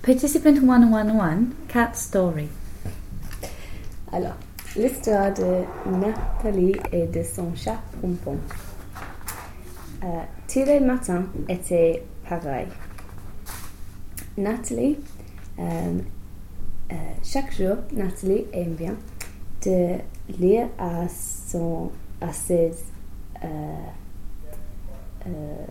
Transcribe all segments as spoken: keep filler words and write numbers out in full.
Participant one one one, Cat Story. Alors, l'histoire de Nathalie et de son chat Pompon. Euh, tous les matins étaient pareils. Nathalie, euh, euh, chaque jour, Nathalie aime bien de lire à son, à ses euh, euh,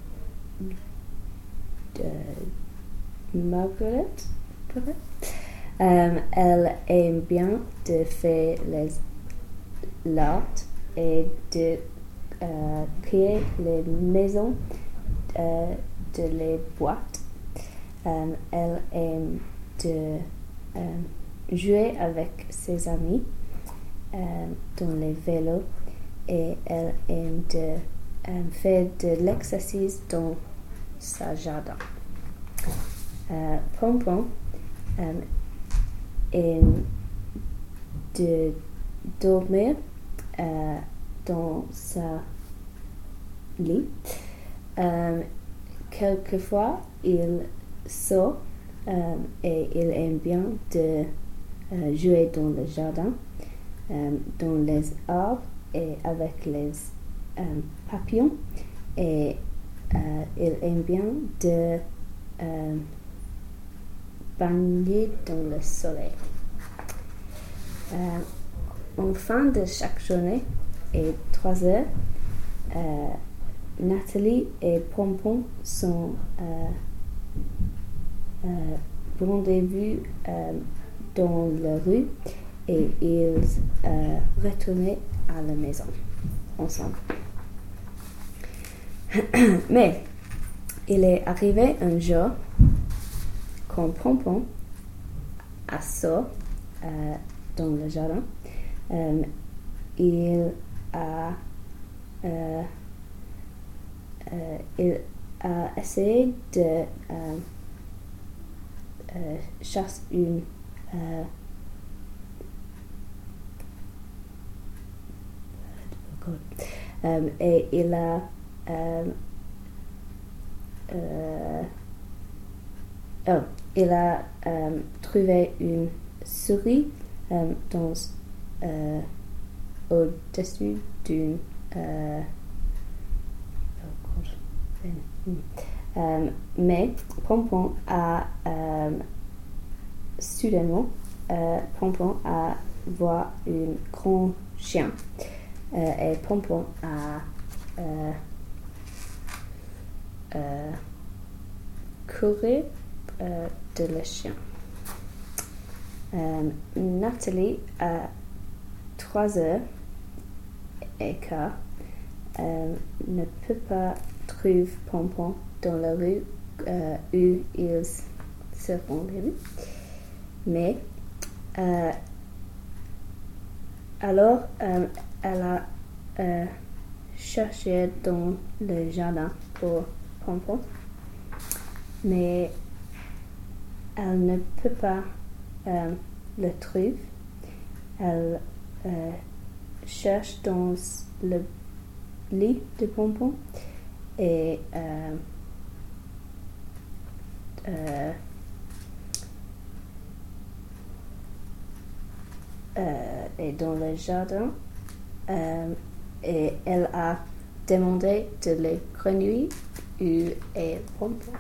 de Margaret, peut-être. Euh, elle aime bien de faire les l'art et de euh, créer les maisons, euh, de les boîtes. Euh, elle aime de euh, jouer avec ses amis euh, dans les vélos et elle aime de euh, faire de l'exercice dans sa jardin. Euh, Pompon euh, aime de dormir euh, dans sa lit. Euh, quelquefois, il sort euh, et il aime bien de euh, jouer dans le jardin, euh, dans les arbres et avec les euh, papillons. Et euh, il aime bien de euh, baigner dans le soleil. Euh, en fin de chaque journée, à trois heures, euh, Nathalie et Pompon sont euh, euh, rendez-vous euh, dans la rue et ils euh, retournent à la maison ensemble. Mais il est arrivé un jour quand Pompon a sort euh, dans le jardin. Euh, il a euh, euh, il a essayé de euh, euh, chasser une euh, euh, et il a euh, euh, oh, il a euh, trouvé une souris euh, dans, euh, au-dessus d'une euh, euh, mais Pompon a euh, soudainement euh, Pompon a vu un grand chien euh, et Pompon a euh, euh, couru euh, de le chien. Euh, Nathalie à trois heures et quart euh, ne peut pas trouver Pompon dans la rue euh, où ils se rendent. Mais euh, alors euh, elle a euh, cherché dans le jardin pour Pompon, mais elle ne peut pas euh, le trouver. Elle euh, cherche dans le lit de Pompon et euh, euh, euh, et dans le jardin euh, et elle a demandé de les grenouilles où est Pompon.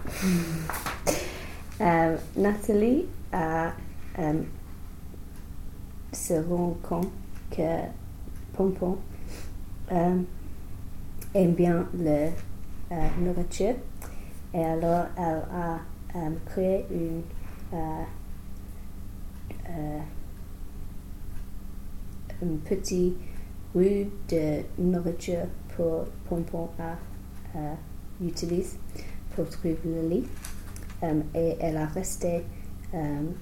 euh, Nathalie a euh, se rend compte que Pompon euh, aime bien la euh, nourriture et alors elle a euh, créé une euh, euh, une petite rue de nourriture pour Pompon à euh, utiliser pour trouver le lit um, et elle a resté um,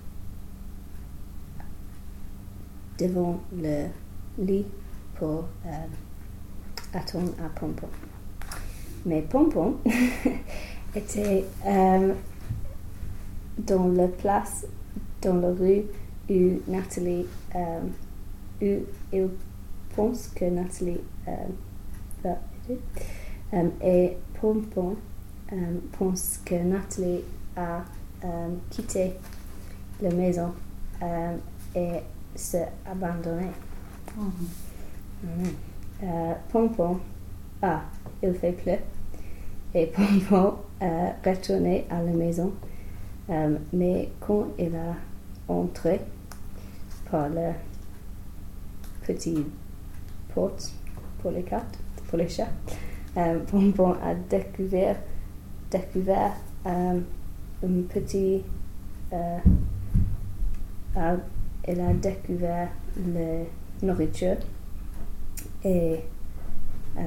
devant le lit pour um, attendre à Pompon. Mais Pompon était um, dans la place, dans la rue où Nathalie, um, où il pense que Nathalie um, va aider. Um, et Pompon um, pense que Nathalie a euh, quitter la maison euh, et se abandonner. Mm-hmm. Mm-hmm. Euh, Pompon, ah, il fait pleuvoir. Et Pompon euh, retourné à la maison. Euh, mais quand il a entré par la petite porte pour les cartes, pour les chats, euh, Pompon a découvert, découvert euh, un petit... Euh, a, il a découvert la nourriture et euh,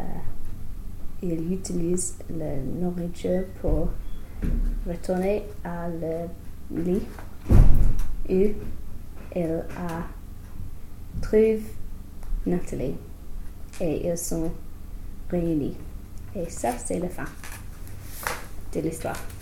il utilise la nourriture pour retourner à le lit où il a trouvé Nathalie et ils sont réunis. Et ça, c'est la fin de l'histoire.